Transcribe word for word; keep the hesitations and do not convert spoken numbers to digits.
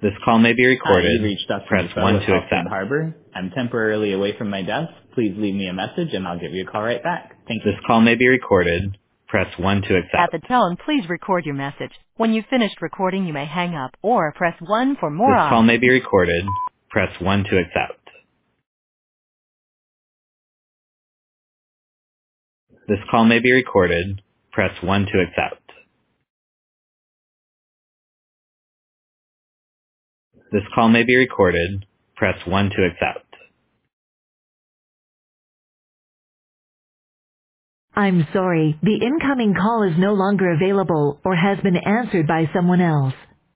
This call may be Hi, recorded. you reached Dustin Press Defoe one with to Healthfield accept. Harbor. I'm temporarily away from my desk. Please leave me a message and I'll give you a call right back. Thank you. This call may be recorded. Press one to At accept. the tone, please record your message. When you've finished recording, you may hang up or press one for more This call options. may be recorded. Press one to accept. This call may be recorded. Press one to accept. This call may be recorded. Press one to accept. I'm sorry, the incoming call is no longer available or has been answered by someone else.